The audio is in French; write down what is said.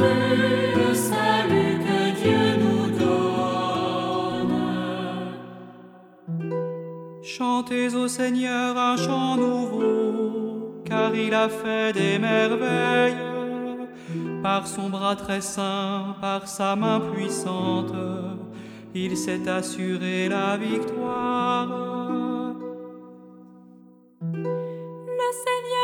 salut, le salut que Dieu nous donne. Chantez au Seigneur un chant nouveau, car il a fait des merveilles. Par son bras très saint, par sa main puissante, il s'est assuré la victoire. Le Seigneur